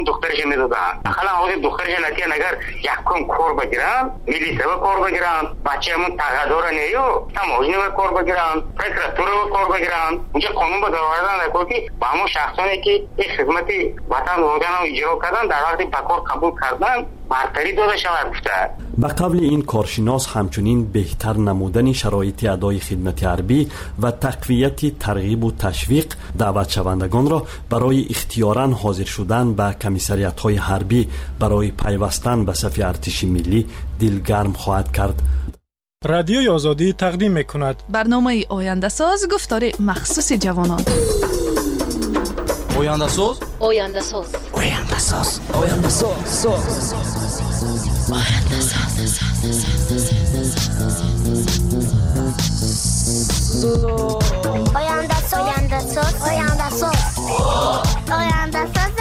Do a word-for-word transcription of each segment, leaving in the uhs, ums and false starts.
دخترش میدادن. حالا اون دخترش نتیجه اگر یک کم کار بگیرن میلیسه و کار بگیرن بچه همون تقدر نیو تماشین و کار بگیرن فکراتور و کار بگیرن اونجا قانون با داوردن نکن که با همون شخصانی که این خدمتی وطن روگن رو اجرا کردن در وقتی پکار قبول کردن برتری داده شود گفته. به قول این کارشناس همچنین بهتر نمودن شرایط ادای خدمت حربی و تقویت ترغیب و تشویق دعوت شوندگان را برای اختیاراً حاضر شدن به کمیسریات‌های حربی برای پیوستن به صف ارتش ملی دلگرم خواهد کرد. رادیوی آزادی تقدیم می‌کند برنامه آینده ساز گفتار مخصوص جوانان. آینده ساز آینده ساز آینده ساز آینده ساز آینده ساز آینده ساز آینده ساز آینده ساز آینده ساز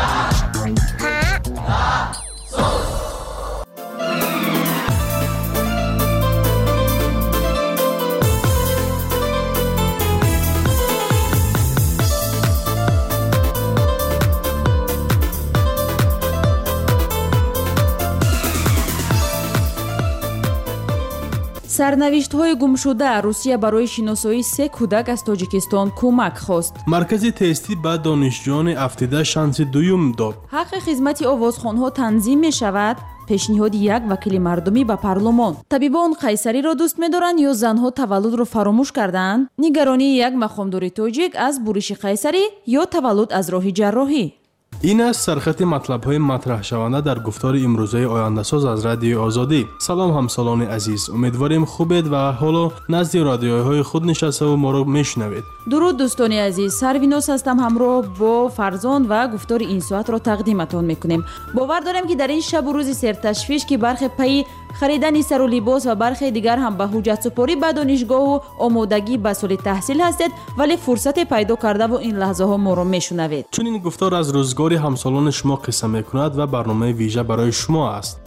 سرنوشت‌های گمشده روسیه برای شناسایی سه کودک از تاجیکستان کمک خواست. مرکز تستی به دانشجویان افتیده شانس دوم داد. حق خدمت آوازخوان‌ها تنظیم می‌شود. پیشنهاد یک وکیل مردمی به پارلمان. طبیبان قیصری را دوست می‌دارند یا زنها تولد را فراموش کردند؟ نگرانی یک مقامدار تاجیک از برش قیصری یا تولد از راه جراحی. این است سرخط مطلب‌های مطرح شونده در گفتار امروزه آینده ساز از رادیو آزادی. سلام همسالان عزیز، امیدواریم خوبید و حالا نزد رادیوهای خود نشسته و ما رو میشنوید. درود دوستان عزیز، سرویناس هستم، همراه با فرزان و گفتار این ساعت را تقدیمتان میکنیم. باور دارم که در این شب و روز سرتشویش که برخی پی خریدن سر و لباس و برخی دیگر هم به حجت سپاری به دانشگاه و آمادگی به سال تحصیل هستید، ولی فرصت پیدا کرده و این لحظه ها ما رو میشنوید. چون این گفتار از روزگار همسالان شما قصه میکند و برنامه ویژه برای شما است.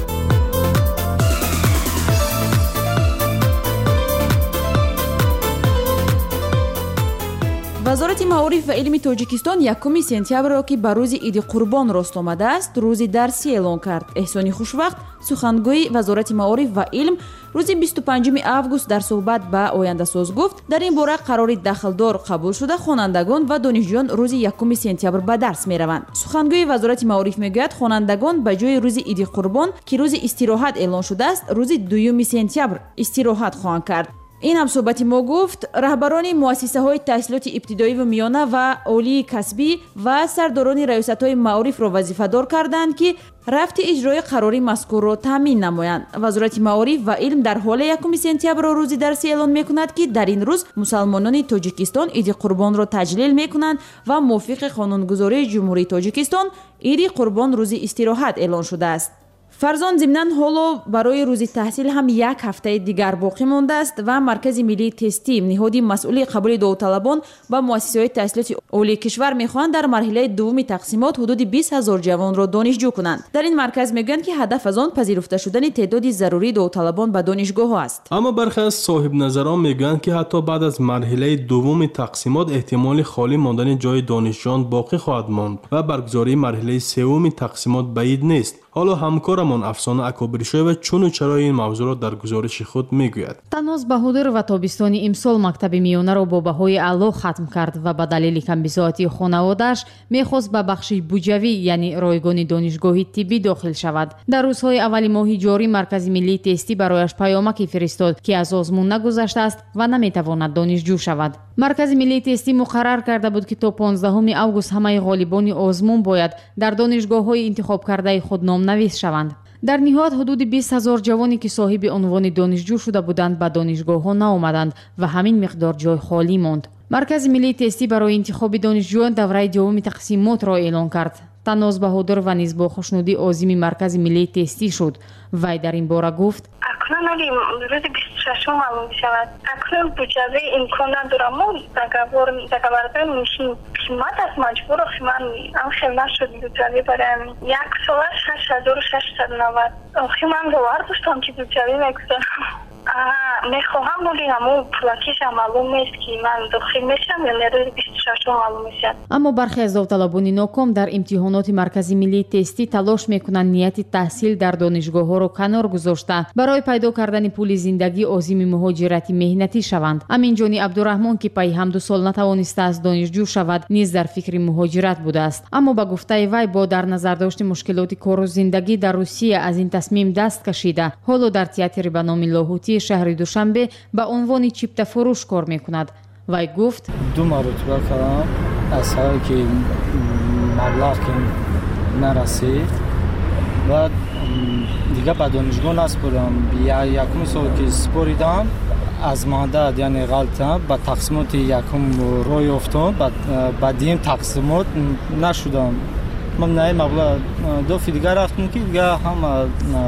وزارت معارف و علم تاجیکستان یکم سپتامبر را که به روز عید قربان راست آمده است روز درسی اعلان کرد. احسانی خوشوقت سخنگوی وزارت معارف و علم روز بیست و پنجم آگوست در صحبت به آینده ساز گفت در این باره قرار دخلدار قبول شده خوانندگان و دانشجویان روز یکم سپتامبر به درس می روند. سخنگوی وزارت معارف میگوید خوانندگان به جای روز عید قربان که روز استراحت اعلان شده است روز دوم سپتامبر استراحت خواهند کرد. این هم صحبت ما گفت رهبران مؤسسه های تحصیلات ابتدایی و میانه و عالی کسبی و سرداران ریاست های معارف را وظیفه دار کردند که رفت اجرای قراری مذکور را تامین نمایند. وزارت معارف و علم در حال یکم سپتامبر روز درسی اعلان میکند که در این روز مسلمانان تاجیکستان عید قربان را تجلیل میکنند و موافق قانونگذاری جمهوری تاجیکستان عید قربان روز استراحت اعلان شده است. فرزان ضمناً حالا برای روز تحصیل هم یک هفته دیگر باقی مانده است و مرکز ملی تستی نهادی مسئول قبول داوطلبان و مؤسسه‌های تحصیلات عالی کشور می‌خواهند در مرحله دوم تقسیمات حدود بیست هزار جوان را دانشجو کنند. در این مرکز میگویند که هدف از آن پذیرفته شدن تعداد ضروری داوطلبان به دانشگاه است. اما برخی از صاحب نظران میگویند که حتی بعد از مرحله دوم تقسیمات احتمال خالی ماندن جای دانشجویان باقی خواهد ماند و برگزاری مرحله سوم تقسیمات بعید نیست. حالا همکارمان افسانه اکابرشویه چون و چرا این موضوع را در گزارش خود میگوید. تناز بهادر و تابستانی امسال مکتب میانه را با بهای اعلی ختم کرد و به دلیل کمبزاعتی خانواده‌اش میخواست به بخش بودجوی یعنی رایگان دانشگاهی طبی داخل شود. در روزهای اول ماه جاری مرکز ملی تستی برایش پیامکی فرستاد که از آزمون نگذشته است و نمیتواند دانشجو شود. مرکز ملی تستی مقرر کرده بود که تا پانزدهم آگوست همه غالبان آزمون باید در دانشگاه‌های انتخاب کرده خود نامنویس شوند. در نهایت حدود بیست هزار جوانی که صاحب عنوان دانشجو شده بودند به دانشگاه‌ها نآمدند و همین مقدار جای خالی ماند. مرکز ملی تستی برای انتخاب دانشجویان دوره دوم تقسیمات را اعلان کرد. تناز بهادر و نیز با خوشنودی عازم مرکز ملی تستی شد. وی در این باره گفت اکنون اگه روز بیست و ششم معلوم شود اکنون بودجه امکان ندارم و دکبرده میشیم قیمت از مجبور من هم خیلی نشد بودجه برای یک سال شش هزار و ششصد و نود آخی من باور داشتم که بودجه نگذارم میخواهم ولی همون پلاکیش هم معلوم نیست که من داخل میشم یا روز بیست و شش معلوم میشه. اما برخی از داوطلبان ناکام در امتحانات مرکزی ملی تستی تلاش میکنند نیت تحصیل در دانشگاه‌ها را کنار گذاشته برای پیدا کردن پول زندگی عازم مهاجرتی مهنتی شوند. امین جانی عبدالرحمن که پای هم دو سال نتوانسته از دانشجو شود نیز در فکر مهاجرت بوده است، اما با گفته وی با در نظر داشت مشکلات کار و زندگی در روسیه از این تصمیم دست کشیده حالا در تئاتر به نام لاهوتی شهر دوشنبه به عنوان چیپته فروش کار میکند. وی گفت دو مرتبه کردم از هایی که مبلغ که نرسید و دیگه به دانشگاه نسپردم. یکم سال که سپریدم از ماده یعنی غلطم به تقسیمات یکم روی افتاد به دیم تقسیمات نشدم. من نه مبلغ دو فی دیگه رفتم که دیگه هم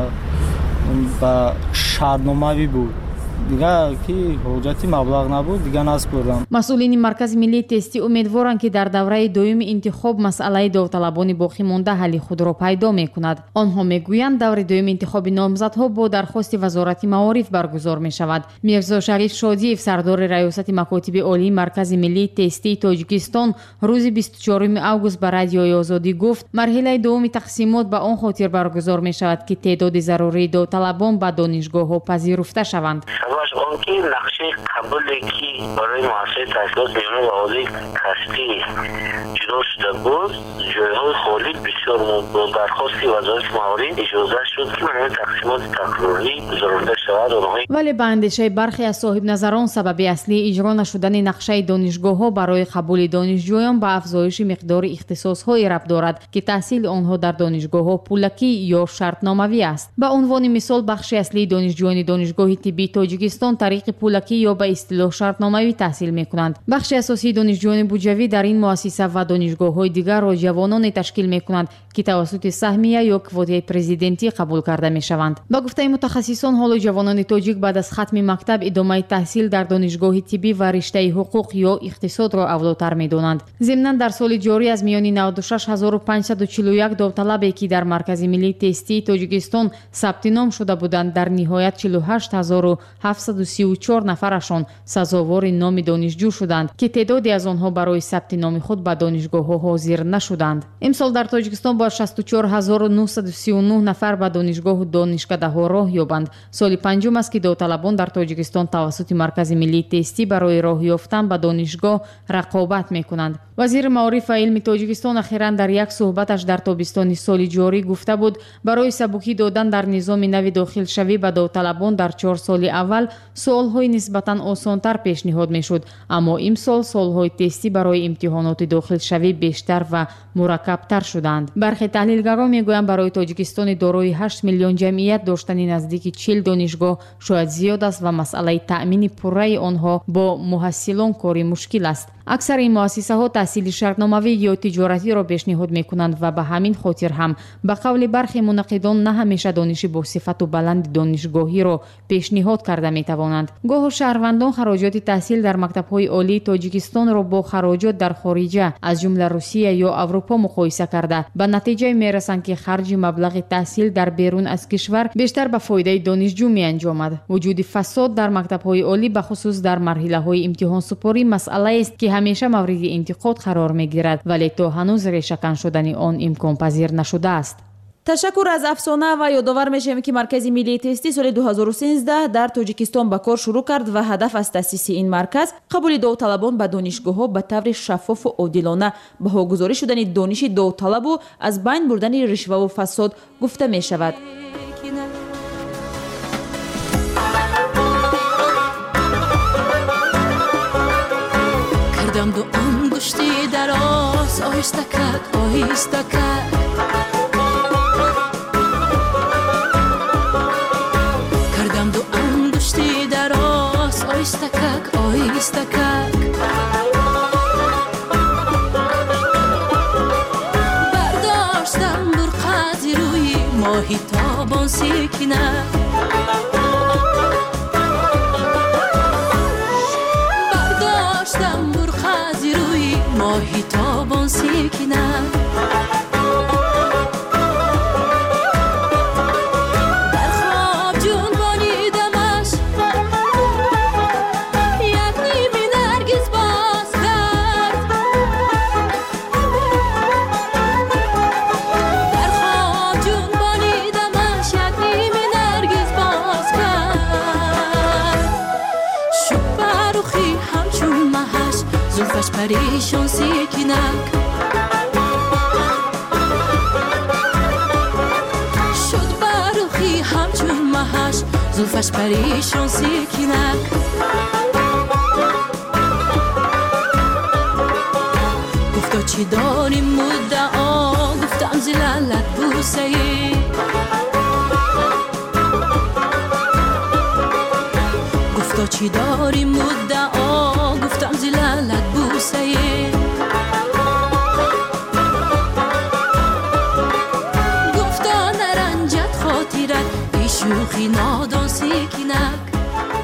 به شهرنامه‌ای بود دیگه که حجتی مبلغ نبود دیگه نسپردم. مسئولین مرکز ملی تستی امیدوارند که در دوره دوم انتخاب مسئله داوطلبان باقی مانده حل خود را پیدا میکند. آنها میگویند دوره دوم انتخاب نامزدها با درخواست وزارت معارف برگزار می شود. میرزا شریف شادیف سردار ریاست مکاتب عالی مرکز ملی تستی تاجیکستان روز بیست و چهارم اوگوست به رادیوی آزادی گفت مرحله دوم تقسیمات به آن خاطر برگزار می شود که تعداد ضروری داوطلبان به دانشگاه ها پذیرفته شوند. اون که نقشه قبولی که برای مؤسسه تحصیلات میانه و عالی کسبی جدا شده بود جایهای خالی بسیار با درخواست وزارت معارف اجازه شد که برای تقسیمات تکراری گذرانده شود. ولی به اندیشه برخی از صاحب نظران سبب اصلی اجرا نشدن نقشه دانشگاه ها برای قبول دانشجویان به افزایش مقدار اختصاص های ربط دارد که تحصیل آنها در دانشگاه ها پولکی یا شرطناموی است. به عنوان مثال بخش اصلی دانشجویان دانشگاه طبی تاجیکستان طریق پولکی یا به اصطلاح شرطنامه‌ای تحصیل می‌کنند. بخش اساسی دانشجویان بودجوی در این مؤسسه و دانشگاه‌های دیگر را جوانان تشکیل می‌کنند که توسط سهمیه یا کوته پرزیدنتی قبول کرده می‌شوند. با گفته متخصصان حال جوانان تاجیک بعد از ختم مکتب ادامه تحصیل در دانشگاه طبی و رشته حقوق یا اقتصاد را اولاتر می‌دانند. ضمناً در سال جاری از میان نود و شش هزار و پانصد و چهل و یک داوطلبی که در مرکز ملی تستی تاجیکستان ثبت نام شده بودند در نهایت چهل و هشت هزار و هفتصد و سی و چهار نفرشان سزاوار نام دانشجو شدند که تعدادی از آنها برای ثبت نام خود به دانشگاه‌ها حاضر نشدند. امسال در تاجیکستان با شصت و چهار هزار و نهصد و سی و نه نفر به دانشگاه و دانشکده‌ها راه یابند. سال پنجم است که داوطلبان در تاجیکستان توسط مرکز ملی تستی برای راه یافتن به دانشگاه رقابت می‌کنند. وزیر معارف و علم تاجیکستان اخیراً در یک صحبتش در تابستان سال جاری گفته بود برای سبکی دادن در نظام نو داخل شوی به داوطلبان در چهار سال اول سوال‌های نسبتاً آسان‌تر پیشنهاد می‌شد، اما امسال سوال‌های تستی برای امتحانات داخل شوی بیشتر و مرکب‌تر شدند. برخی تحلیلگران می‌گویند برای تاجیکستان دارای هشت میلیون جمعیت داشتن نزدیک چهل دانشگاه شاید زیاد است و مسئله تأمین پره آنها با محصلان کاری مشکل است. اکثر این مؤسسه‌ها تحصیل شرطنامه‌ای یا تجارتی را پیشنهاد می‌کنند و به همین خاطر هم به قول برخی منقدان نه همیشه دانش با صفت و بلند دانشگاهی را پیشنهاد کرده می‌توانند. گاه شهروندان خراجات تحصیل در مکتب‌های عالی تاجیکستان را با خراجات در خارجه از جمله روسیه یا اروپا مقایسه کرده به نتیجه می‌رسند که خرج مبلغ تحصیل در بیرون از کشور بیشتر به فایده دانشجو می‌انجامد. وجود فساد در مکتب‌های عالی به خصوص در مرحله‌های امتحان سپاری مسئله است که همیشه مورد انتقاد قرار می‌گیرد ولی تا هنوز ریشه‌کن شدن آن امکان پذیر نشده است. تشکر از افسانه و یادآور میشیم که مرکز ملی تستی سال دو هزار و سیزده در تاجیکستان به کار شروع کرد و هدف از تأسیس این مرکز قبول داوطلبان به دانشگاه‌ها به طور شفاف و عادلانه بهاگذاری شدن دانش داوطلب و از بین بردن رشوه و فساد گفته می شود. کردم دو انگشتی دراز آهسته کرد آهسته کرد کردم دو انگشتی دراز آهسته کرد آهسته کرد برداشتم برقعی روی ماهی تابان سیکنه برداشتم برقعی روی ماهی تابان سیکنه در خواب جون بانیدمش زلفش پریشان سیکنک شد برخی همچون مهش زلفش پریشان سیکنک گفتا چی داریم مدعا گفتم زلالت بوسه ای گفتا چی داریم مدعا گفتم زلالت بوسه ای گفتا نرنجت خاطرت بی شوخی نادان سیکنک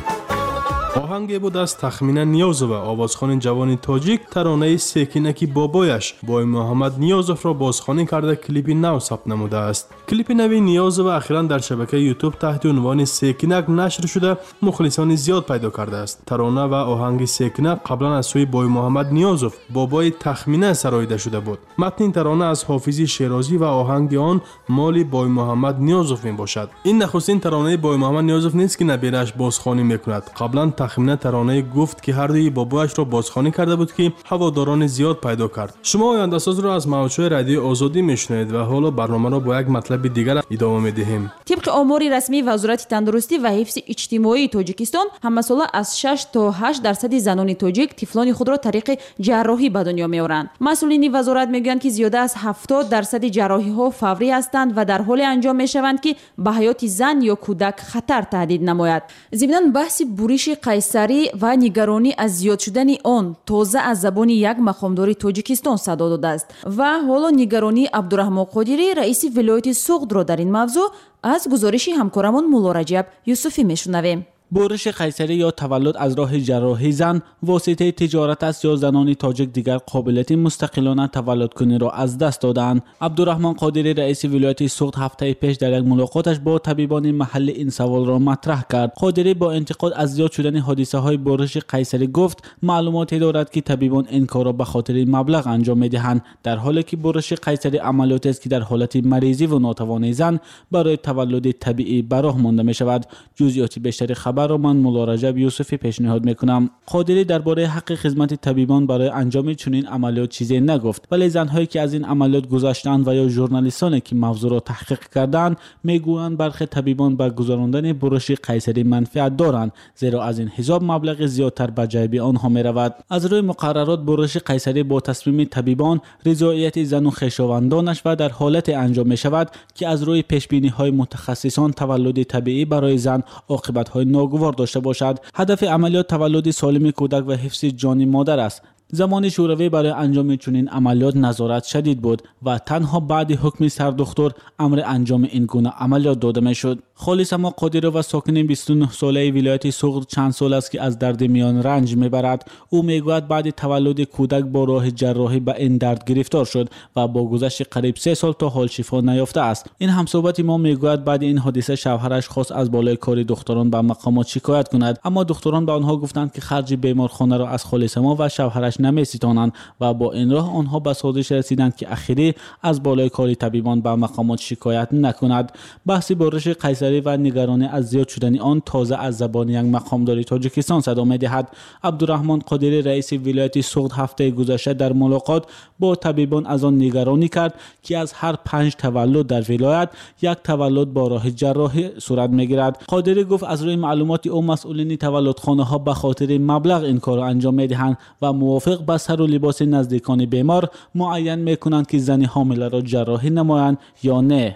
آهنگی بود از تخمینه نیازوف آوازخوان جوان تاجیک ترانه سیکنکی بابایش بای محمد نیازوف را بازخوانی کرده کلیپی نو ثبت نموده است. کلیپ نوی نیازوف اخیراً در شبکه یوتیوب تحت عنوان سیکنک نشر شده مخلصان زیاد پیدا کرده است. ترانه و آهنگ سیکنک قبلا از سوی بای محمد نیازوف بابای تخمینه سراییده شده بود. متن این ترانه از حافظ شیرازی و آهنگ آن مال بای محمد نیازوف می باشد. این نخستین ترانه بای محمد نیازوف نیست که نبیرش بازخوانی میکند. قبلا تخمینه ترانه گفت که هر دوی بابایش را بازخوانی کرده بود که هواداران زیاد پیدا کرد. شما آینده ساز را از موجهای رادیو آزادی میشنوید و حالا برنامه را با یک مطلب دیگر ادامه میدهیم. طبق آمار رسمی وزارت تندرستی و حفظ اجتماعی تاجیکستان همه ساله از شش تا هشت درصد زنان تاجیک طفلان خود را طریق جراحی به دنیا میآورند. مسئولین وزارت میگویند که زیاده از هفتاد درصد جراحی ها فوری هستند و در حال انجام میشوند که به حیات زن یا کودک خطر تهدید نماید. ضمناً بحث بورش قیصری و نگرانی از زیاد شدن آن تازه از زبان یک مقامدار تاجیکستان صدا داده است و حالا نگرانی عبدالرحمان قادری رئیس ولایت سوغد را در این موضوع از گزارش همکارمان مولا رجب یوسفی میشنویم. بورش قیصری یا تولد از راه جراحی زن واسطه تجارت است یا زنان تاجیک دیگر قابلیت مستقلانه تولد کنی را از دست دادند. عبدالرحمان قادری رئیس ولایت سوغد هفته پیش در یک ملاقاتش با طبیبان محلی این سوال را مطرح کرد. قادری با انتقاد از زیاد شدن حادثه های بورش قیصری گفت معلوماتی دارد که طبیبان این کار را به خاطر مبلغ انجام میدهند، در حالی که بورش قیصری عملیاتی است که در حالت مریضی و ناتوانی زن برای تولد طبیعی به راه مانده می شود. جزئیات بیشتری خبر را من مولا رجب یوسفی پیشنهاد میکنم. قادری درباره حق خدمت طبیبان برای انجام چنین عملیات چیزی نگفت، ولی زنهایی که از این عملیات گذشتند و یا ژورنالیستانی که موضوع را تحقیق کردند میگویند برخی طبیبان به گذراندن بورش قیصری منفعت دارند، زیرا از این حساب مبلغ زیادتر به جیب آنها میرود. از روی مقررات بورش قیصری با تصمیم طبیبان، رضایت زن و خویشاوندانش و در حالت انجام می شود که از روی پیشبینی های متخصصان تولد طبیعی برای زن عاقبت های ناگوار داشته باشد. هدف عملیات تولد سالم کودک و حفظ جان مادر است. زمان شوروی برای انجام چنین عملیات نظارت شدید بود و تنها بعد حکم سردختر امر انجام این گونه عملیات داده میشد. خالص اما قادری و ساکن بیست و نه ساله ولایت سوغد چند سال است که از درد میان رنج میبرد. او میگوید بعد تولد کودک با راه جراحی به این درد گرفتار شد و با گذشت قریب سه سال تا حال شفا نیافته است. این همصحبت ما میگوید بعد این حادثه شوهرش خواست از بالای کار دختران به مقامات شکایت کند، اما دختران به آنها گفتند که خرج بیمارخانه را از خالص ما و شوهرش نمیستانند و با این راه آنها به سازش رسیدند که اخیری از بالای کار طبیبان به مقامات شکایت نکند. بحث بورش قیصری و نگرانی از زیاد شدن آن تازه از زبان یک مقامدار تاجیکستان صدا می‌دهد. عبدالرحمان قادری رئیس ولایت سوغد هفته گذشته در ملاقات با طبیبان از آن نگرانی کرد که از هر پنج تولد در ولایت یک تولد با راه جراحی صورت می‌گیرد. قادری گفت از روی معلومات او مسئولین تولدخانه ها به خاطر مبلغ این کار را انجام می‌دهند و موافق به سر و لباس نزدیکان بیمار معین می‌کنند که زن حامله را جراحی نمایند یا نه.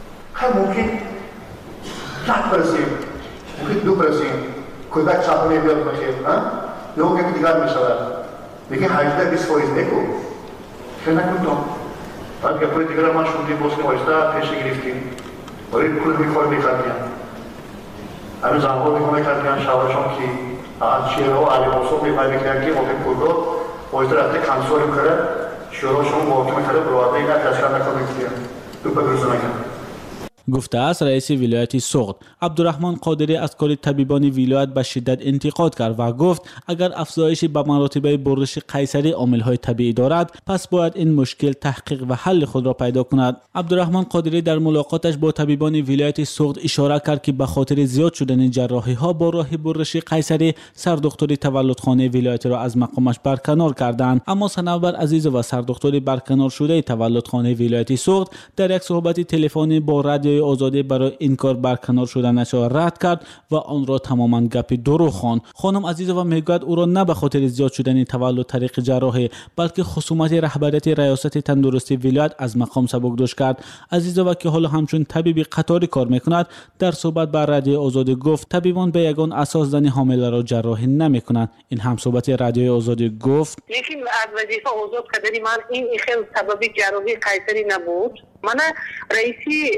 صد برسیم، ممکن دو برسیم، کودک صحنه بیاد باشه، یا اون یکی دیگر میشود. میگه هجده بیست فایز نکن، چه نکنم؟ بعد که پای دیگر ما شوندیم باز که وایسته پیش گرفتیم، برای کل میخواه میکردیم. همین زنها میخواه میکردیم شوارشان که از شیره و علی مصوب میخواه میکردیم که واقعی کلگاه وایسته رفته کنسوری میکرده، شیرهاشون واقعی میکرده برواده این دستگاه نکن میکردیم. دو پا برسه نکرد. گفته است رئیس ولایت سوخت. عبدالرحمن قادری از کار طبیبان ولایت به شدت انتقاد کرد و گفت اگر افزایش به مراتب برش قیصری عامل‌های طبیعی دارد پس باید این مشکل تحقیق و حل خود را پیدا کند. عبدالرحمن قادری در ملاقاتش با طبیبان ولایت سوخت اشاره کرد که به خاطر زیاد شدن جراحی‌ها با راه برش قیصری سردکتر تولدخانه ولایت را از مقامش برکنار کردند. اما صنوبر عزیز و سردکتر برکنار شده تولدخانه ولایت سوخت در یک صحبت تلفنی با رادیوی آزادی برای انکار برکنار شدنش را رد کرد و آن را تماما گپ دروغ خواند. خانم عزیزова میگوید او را نه به خاطر زیاد شدن تولد طریق جراحی بلکه خصومت رهبریت ریاست تندرستی ولایت از مقام سبکدوش کرد. عزیزова که حالا همچون طبیب قطاری کار میکند در صحبت با رادیوی آزادی گفت طبیبان به یگان اساس زن حامله را جراحی نمیکنند. این هم صحبت رادیوی آزادی گفت لیکن از وظیفه آزاد کردن من این خیلی سبب جراحی قیصری نبود. من رئیسی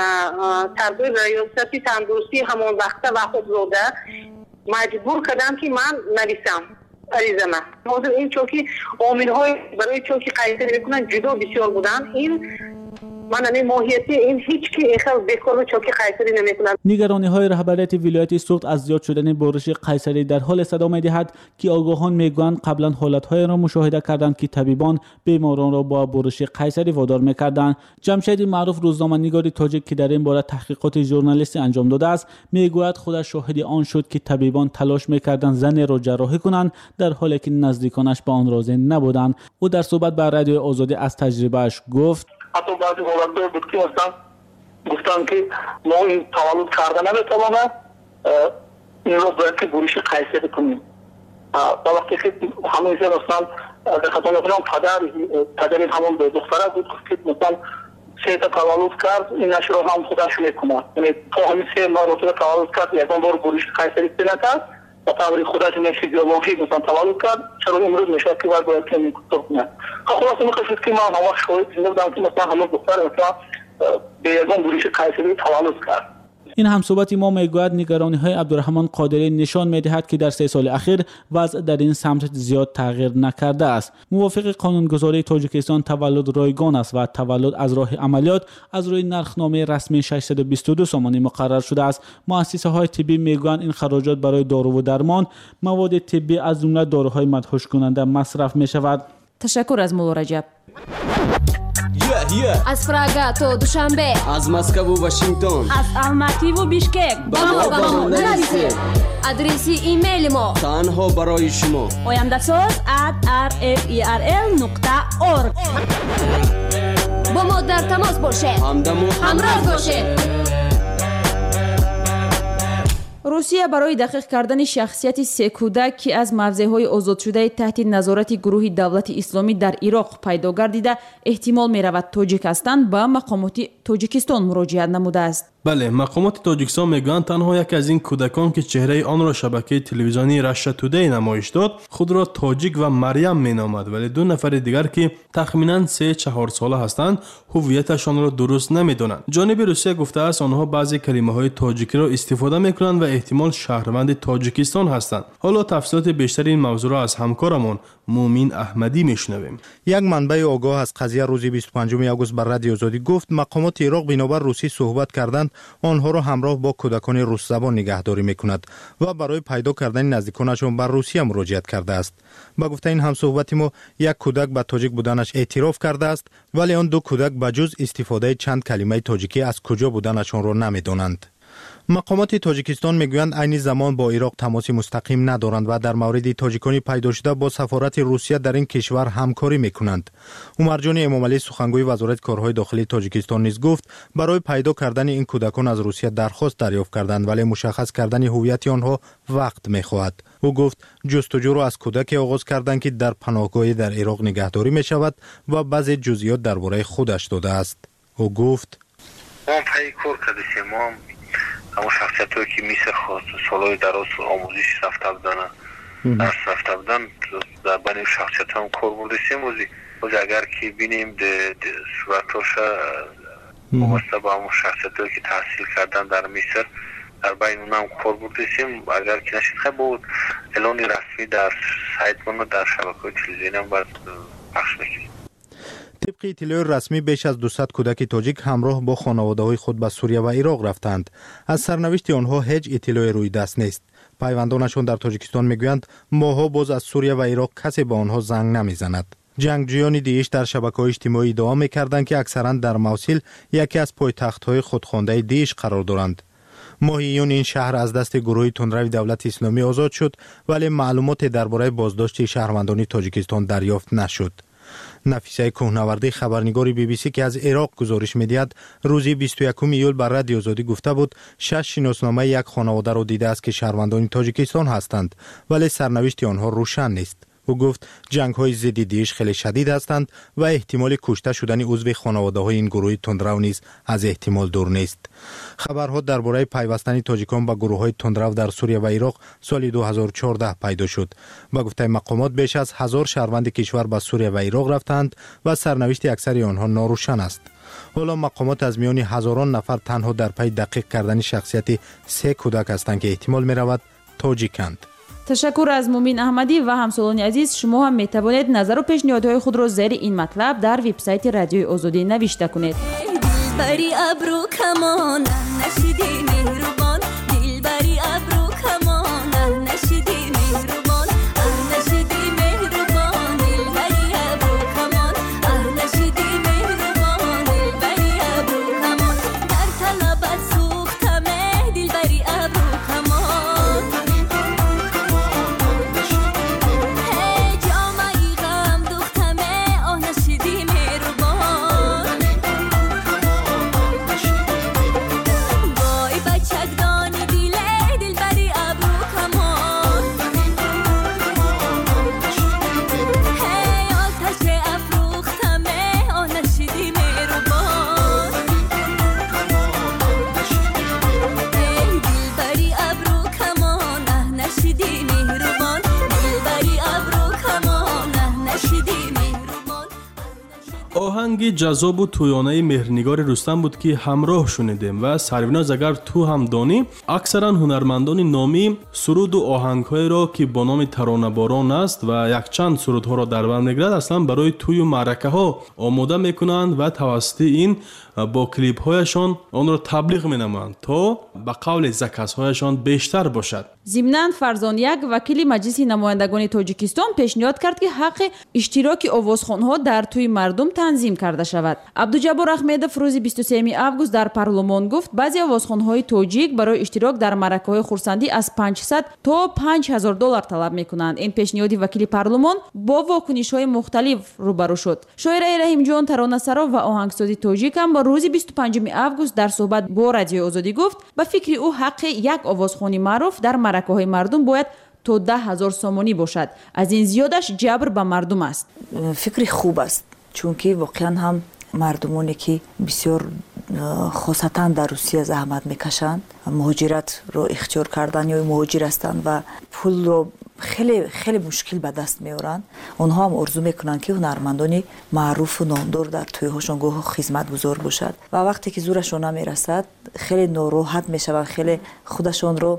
سردار ریاست تندرستی همون وقت وقت زوده مجبور کردم که من نویسم عریضه من موضوع این چوکی عامل‌های برای چوکی قیصری بکنن جدا بسیار بودن. این من این ماهیتی این هیچ کی اخل بکر چوکی قیصری نمیکنن. نگرانی‌های رهبریت ولایت سوخت از زیاد شدن برش قیصری در حال صدا می‌دهد که آگاهان میگویند قبلا حالت‌های را مشاهده کردند که طبیبان بیماران را با برش قیصری وادار می‌کردند. جمشید معروف روزنامه‌نگار تاجیک که در این باره تحقیقات ژورنالیستی انجام داده است میگوید خودش شاهد آن شد که طبیبان تلاش می‌کردند زن را جراحی کنند در حالی که نزدیکانش به آن راضی نبودند. او در صحبت با رادیو آزادی از تجربه‌اش گفت حتی بعضی حالت‌ها بود که مثلا گفتن که ما این تولد کردن نمیتوانه این رو باید که برش قیصری کنیم. با وقتی که همون زن مثلا در خطا نکنم پدر پدر همون به دختره بود که مثلا سه تا تولد کرد این نشر هم خودش میکنه. یعنی تا همین سه مرتبه تولد کرد یکم بار برش قیصری نکرد و طوری خودش نشید بیولوژی مثلا تولد کرد چرا امروز میشه که باید باید که میکنه. خلاص میخواست که من همه شاید زنده بودم که مثلا همون دختر مثلا به یکم برش قیصری تولد کرد. این هم صحبت ما میگوید نگرانی‌های عبدالرحمن قادری نشان می‌دهد که در سه سال اخیر وضع در این سمت زیاد تغییر نکرده است. موافق قانونگذاری تاجیکستان تولد رایگان است و تولد از راه عملیات از روی نرخنامه رسمی ششصد و بیست و دو سامانی مقرر شده است. مؤسسه‌های طبی میگویند این خراجات برای دارو و درمان، مواد طبی از جمله داروهای مدهوش کننده مصرف می‌شود. تشکر از مولا رجب. Yeah. از پراگا تو دوشنبه، از مسکو و واشنگتن، از الماتی و بیشکک با ما با ما نویسید. ادرسی ایمیل ما تنها برای شما oyandasos at r f e r l نقطه org. با ما در تماس باشید، همدم و همراه باشید. روسیه برای دقیق کردن شخصیت سه کودک که از موضع‌های آزاد شده تحت نظارت گروه دولت اسلامی در عراق پیدا گردیده احتمال می‌رود تاجیک هستند به مقامات تاجیکستان مراجعه نموده است. بله، مقامات تاجیکستان میگویند تنها یک از این کودکان که چهره آن را شبکه تلویزیونی رشا تودی نمایش داد خود را تاجیک و مریم مینامد، ولی دو نفر دیگر که تخمیناً سه چهار ساله هستند هویتشان را درست نمیدانند. جانب روسیه گفته است آنها بعضی کلمه‌های تاجیکی را استفاده میکنند و احتمال شهروند تاجیکستان هستند. حالا تفصیلات بیشتر این موضوع را از همکارمون مومین احمدی میشنویم. یک منبع آگاه از قضیه روز بیست و پنجم آگوست بر رادیو آزادی گفت مقامات عراق بنابر روسی صحبت کردند آنها را همراه با کودکان روس زبان نگهداری میکند و برای پیدا کردن نزدیکانشان بر روسیه مراجعت کرده است. با گفته این هم صحبت ما یک کودک به تاجیک بودنش اعتراف کرده است ولی آن دو کودک بجز استفاده چند کلمه تاجیکی از کجا بودنشان را نمیدانند. مقامات تاجیکستان میگویند عین زمان با عراق تماس مستقیم ندارند و در مورد تاجیکان پیدا شده با سفارت روسیه در این کشور همکاری میکنند. عمرجان امامعلی سخنگوی وزارت کارهای داخلی تاجیکستان نیز گفت برای پیدا کردن این کودکان از روسیه درخواست دریافت کردند ولی مشخص کردن هویت آنها وقت میخواهد. او گفت جستجو را از کودک آغاز کردند که در پناهگاهی در عراق نگهداری میشود و بعضی جزئیات درباره خودش داده است. او گفت ما پای کار کردیم، ما اما شخصیت‌هایی که میشه خواست سالهای دراز آموزش رفته بودن درس رفته بودن در بین شخصیت هم کار بردیم وزی اگر که بینیم صورتاش وابسته به همون شخصیت‌هایی که تحصیل کردن در مصر در بین اون هم کار بردیم اگر که نشید خیلی بود اعلان رسمی در سایت و در شبکه‌های تلویزیونی هم باید پخش میکنیم. طبق اطلاع رسمی بیش از دویست کودک تاجیک همراه با خانواده‌های خود به سوریه و عراق رفتند. از سرنوشت آنها هیچ اطلاعی روی دست نیست. پیوندانشان در تاجیکستان میگویند ماها باز از سوریه و عراق کسی به آنها زنگ نمیزند. جنگجویان داعش در شبکه‌های اجتماعی ادعا می‌کردند که اکثرا در موصل یکی از پایتخت‌های خودخوانده داعش قرار دارند. ماهیون این شهر از دست گروه تندروی دولت اسلامی آزاد شد ولی معلومات درباره بازداشت شهروندان تاجیکستان دریافت نشد. نفیسه کوهنوردی خبرنگار بی بی سی که از عراق گزارش می‌دهد روز بیست و یکم ایول بر رادیو آزادی گفته بود شش شناسنامه یک خانواده را دیده است که شهروندان تاجیکستان هستند ولی سرنوشت آنها روشن نیست. او گفت جنگ‌های ضد داعش خیلی شدید هستند و احتمال کشته شدن عضو خانواده‌های این گروه تندرو نیز از احتمال دور نیست. خبرها درباره پیوستن تاجیکان به گروه‌های تندرو در سوریه و عراق سال دو هزار و چهارده پیدا شد. با گفته مقامات بیش از هزار شهروند کشور به سوریه و عراق رفتند و سرنوشت اکثر آنها ناروشن است. حالا مقامات از میان هزاران نفر تنها در پی دقیق کردن شخصیت سه کودک هستند که احتمال می‌رود تاجیکند. تشکر از مومین احمدی و همسالان عزیز. شما هم میتوانید نظر و پیشنهادهای خود را زیر این مطلب در وبسایت رادیوی آزادی نوشته کنید. دلبری ابرو کمان نشیدی مهربان، دلبری ابرو کمان نشیدی مهربان، نشیدی مهربان، دلبری ابرو کمان نشیدی مهربان، دلبری ابرو کمان، در طلبت سوختم دلبری ابرو کمان. آهنگ جذاب و تویانه مهرنگار رستم بود که همراه شنیدیم و سرویناز اگر تو هم دانی اکثرا هنرمندان نامی سرود و آهنگ‌های را که با نام ترانه‌باران است و یک چند سرودها را در بر می‌گیرد اصلا برای توی و معرکه‌ها آماده می‌کنند و توسط این با کلیپ‌هایشان آن را تبلیغ می‌نمایند تا به قول زکس‌هایشان بیشتر باشد. ضمناً فرزان یک وکیل مجلس نمایندگان تاجیکستان پیشنهاد کرد که حق اشتراک آوازخوان‌ها در توی مردم تنظیم کرده شود. عبدالجبار احمدов روز بیست و سوم август در پارلمان گفت بعضی آوازخوان‌های تاجیک برای اشتراک در معرکه‌های خورسندی از پانصد تا پنج هزار دلار طلب می‌کنند. این پیشنهاد وکیل پارلمان با واکنش‌های مختلف روبرو شد. شاعره رحیم ترانه‌سرا و آهنگساز تاجیک هم با روز بیست و پنجم август در صحبت با رادیو آزادی گفت به فکر او حق یک آوازخوانی معروف در معرکه‌های مردم باید تا ده هزار سامانی باشد. از این زیادش جبر به مردم است. فکری خوب است چون که واقعا هم مردمانی که بسیار خاصتا در روسیه زحمت میکشند مهاجرت رو اختیار کردن یا مهاجر هستند و پول رو خیلی خیلی مشکل به دست میارن. اونها هم آرزو میکنن که هنرمندانی معروف و نامدار در توی‌هاشون گوه خدمت گذار باشد و وقتی که زورشون نمیرسد خیلی ناراحت میشوند، خیلی خودشون رو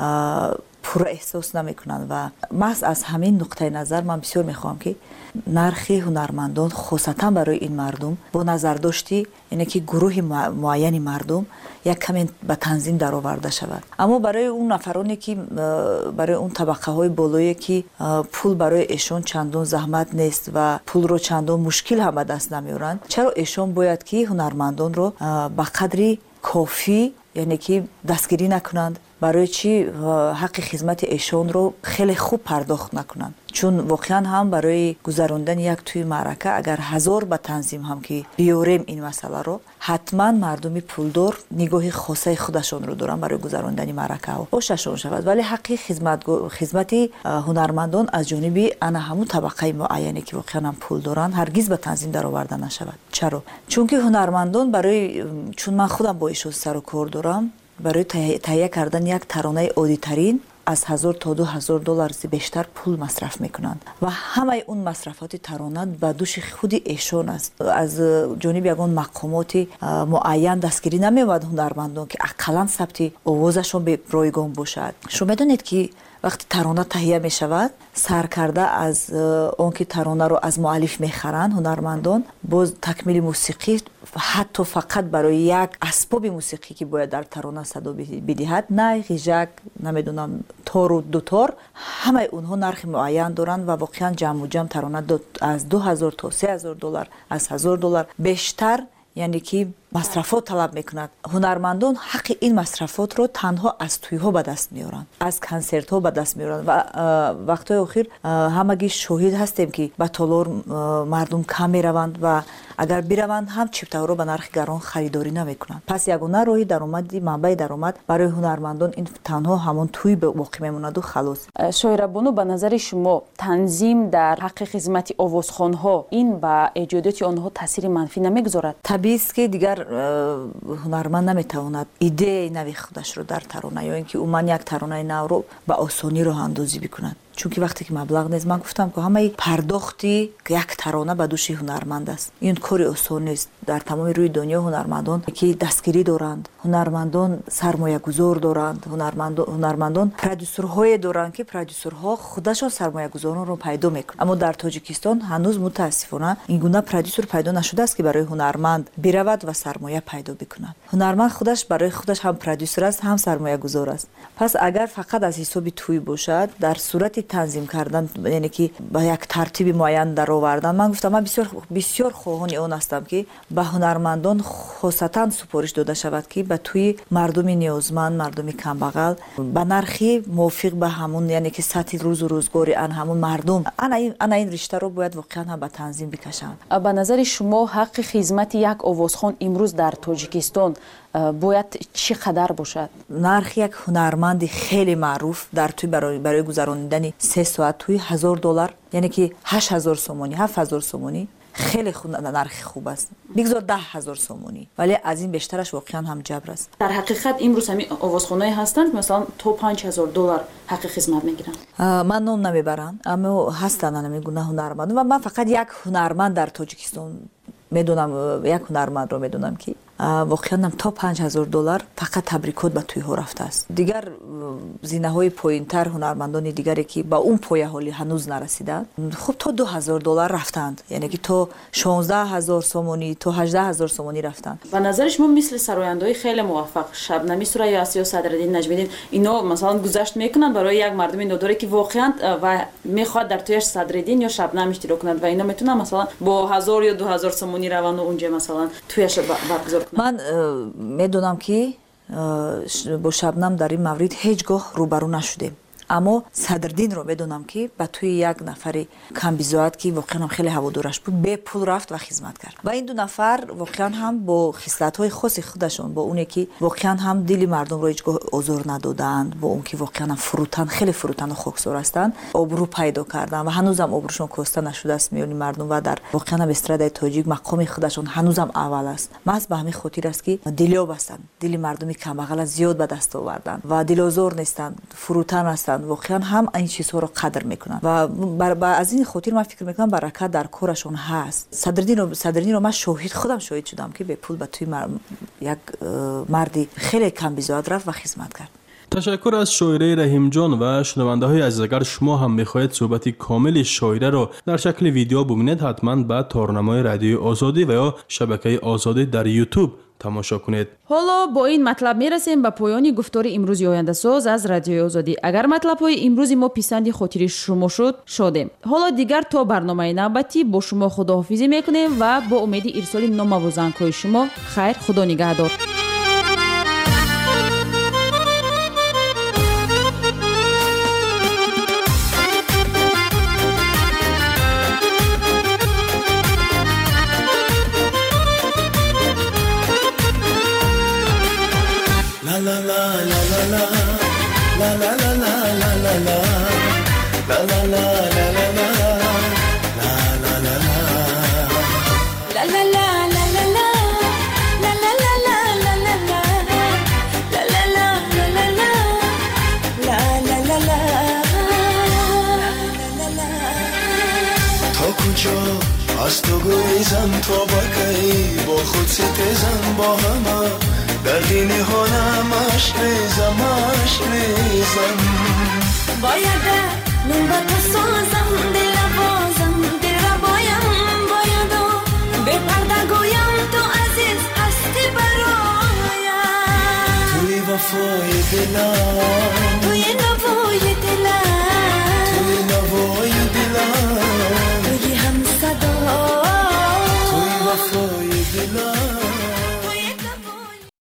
پر احساس نمیکنن و محض از همین نقطه نظر من بسیار میخوام که نرخ هنرمندان خاصتا برای این مردم با نظر داشتی اینه که گروه معین مردم یک کمی به تنظیم در آورده شود. اما برای اون نفرانی که برای اون طبقه های بالایی که پول برای ایشون چندان زحمت نیست و پول رو چندان مشکل هم به دست نمیارن، چرا ایشون باید که هنرمندان رو به قدری کافی یعنی که دستگیری نکنند؟ برای چی حق خدمت ایشون رو خیلی خوب پرداخت نکنند؟ چون واقعا هم برای گذراندن یک توی معرکه اگر هزار به تنظیم هم که بیاریم این مسئله رو، حتما مردم پولدار نگاه خاصه خودشون رو دارن برای گذراندن معرکه ها خوششون شود، ولی حق خدمت خدمت هنرمندان از جانب انا همون طبقه معینی که واقعا هم پول دارن هرگز به تنظیم در آورده نشود. چرا؟ چون که هنرمندان برای چون من خودم با ایشون سر و کار دارم، برای تهیه کردن یک ترانه عادی ترین از هزار تا دو هزار دلار بیشتر پول مصرف میکنند و همه اون مصرفات ترانه به دوش خود ایشون است. از جانب یگان مقامات معین دستگیری نمیود هنرمندان که اقلا ثبت آوازشون به رایگان باشد. شما میدونید که вақти тарона таҳия мешавад, саркарда аз он ки таронаро аз муаллиф мехаранд ҳунармандон, боз такмили мусиқӣ ҳатто фақат барои як асбоби мусиқӣ ки бояд дар тарона садо бидиҳад, най ғижак, намедонам тору дутор, ҳамаи онҳо нархи муайян доранд ва воқеан ҷамъу ҷамъ тарона аз ду ҳазор то се ҳазор доллар, аз ҳазор доллар бештар, яъне ки масрафот талаб мекунад. ҳунармандон ҳаққи ин масрафотро танҳо аз тӯйҳо ба даст меоранд, аз консертҳо ба даст меоранд ва вақтҳои охир ҳамагӣ шоҳид ҳастем ки ба толор мардум кам мераванд ва агар бираванд ҳам чиптаҳоро ба нархи гарон харидорӣ намекунанд. пас ягона роҳи даромади манбаи даромад барои ҳунармандон ин танҳо ҳамон тӯй боқӣ мемонаду халос. шоирабону, ба назари шумо танзим дар ҳаққи хизмати овозхонҳо ин ба эҷодиёти онҳо таъсири манфӣ намегузорад? табист ки дигар ҳунарманд наметавонад идеяи нави худашро дар тарона ё ин ки уман як таронаи навро ба осонӣ роҳандозӣ бикунад. чунки вақте ки маблағ нест, ман гуфтам ки ҳамаи пардохти як тарона ба дӯши ҳунарманд аст. ин кори осон нест. дар тамоми рӯи дунё ҳунармандон ки дастгирӣ доранд, ҳунармандон сармоягузор доранд, ҳунармандон продюсерҳое доранд ки продюсерҳо худашон сармоягузоронро пайдо мекунанд. аммо дар тоҷикистон ҳанӯз мутаассифона ин гуна продюсер пайдо нашудааст ки барои ҳунарманд биравад ва сармоя пайдо бикунад. ҳунарманд худаш барои худаш ҳам продюсер аст, ҳам сармоягузор аст. пас агар фақат аз ҳисоби тӯй бошад, дар сурати танзим кардан, яъне ки ба як тартиби муайян даровардан, ман гуфтам ман бисёр бисёр хоҳони он ҳастам ки ба ҳунармандон хосатан супориш дода шавад ки ба тӯи мардуми ниёзманд, мардуми камбағал ба нархи мувофиқ ба ҳамун, яъне ки сатҳи рӯзу рӯзгори ан ҳамун мардум ана ин риштаро бояд воқеан ҳам ба танзим бикашанд. ба назари шумо ҳаққи хизмати як овозхон имрӯз дар Тоҷикистон бояд чӣ қадар бошад? нархи як ҳунарманди хеле маъруф дар тӯй барои гузарондани се соат тӯй ҳазор доллар, яъне ки ҳашт ҳазор сомонӣ, ҳафт ҳазор сомонӣ хеле нархи хуб аст. бигзор даҳ ҳазор сомонӣ, вале аз ин бештараш воқеан ҳам ҷабр аст. дар ҳақиқат имрӯз ҳамин овозхонаҳое ҳастанд масалан то панҷ ҳазор доллар ҳаққи хизмат мегиранд. ман ном намебарам, аммо ҳастанд ҳамин гуна ҳунарманд ва ман фақат як ҳунарманд дар Тоҷикистон медонам, як ҳунармандро медонам ки воқеан то панҷ ҳазор доллар фақат табрикот ба тӯйҳо рафтааст. дигар зинаҳои поинтар, ҳунармандони дигаре ки ба он пояҳоли ҳанӯз нарасиданд, хуб то ду ҳазор доллар рафтанд, яъне ки то шонздаҳ ҳазор сомонӣ, то ҳаждаҳ ҳазор сомонӣ рафтанд. ба назари шумо мисли сарояндаҳои хеле муваффақ Шабнами Сура ё Асиё Садреддин Наҷмиддин, ино масалан гузашт мекунанд барои як мардуми нодоре ки воқеан ва мехоҳад дар тӯяш Садреддин ё Шабнам иштирок кунад ва ино метавонанд масалан бо ҳазор ё ду ҳазор сомонӣ раванду унҷа масалан тӯяша баргузор кунанд. ман медонам ки бо Шабнам дар ин маврид ҳеҷ гоҳ рӯбарӯ нашудем, аммо Садриддинро медонам ки ба тӯи як нафари камбизоат ки воқеан ҳам хеле ҳаводораш буд, бепул рафт ва хизмат кард. ва ин ду нафар воқеан ҳам бо хислатҳои хоси худашон, бо оне ки воқеан ҳам дили мардумро ҳеҷ гоҳ озор надоданд, бо он ки воқеан ҳам фурӯтан, хеле фурӯтану хоксор ҳастанд, обрӯ пайдо карданд ва ҳанӯзам обрӯшон коста нашудааст миёни мардум ва дар воқеан ҳам эстрадаи тоҷик мақоми худашон ҳанӯзам аввал аст. маҳз ба ҳамин хотир аст ки дилёб ҳастанд, дили мардуми камбағала зиёд ба даст оварданд ва дилозор нестанд, фурӯтан ҳастанд, воқеан ҳам ин чизҳоро қадр мекунанд ва аз ин хотир ман фикр мекунам баракат дар корашон ҳаст. Садриддинро ман шоҳид худам шоҳид шудам ки бепул ба тӯи як марди хеле камбизоат рафт ва хизмат кард. ташаккур аз шоираи Раҳимҷон ва шунавандаҳои азиз. агар шумо ҳам мехоҳед суҳбати комили шоираро дар шакли видео бубинед, ҳатман ба торнамои радиои Озодӣ ва ё шабакаи Озодӣ дар YouTube тамошо кунед. ҳоло бо ин матлаб мерасем ба поёни гуфтори имрӯзи ояндасоз аз радиои Озодӣ. агар матлабҳои имрӯзи мо писанди хотири шумо шуд, шодем. ҳоло дигар то барномаи навбатӣ бо шумо худоҳофизӣ мекунем ва бо умеди ирсоли номаву зангҳои шумо. хайр, худо нигаҳдор. از تو گریزم تا بکی با خود ستیزم با همه در دین هانم عشق ریزم عشق ریزم باید من با تو سازم دل بازم دل را بایم باید به پرده گویم تو عزیز هستی برایم توی وفای دلم توی نوای دلم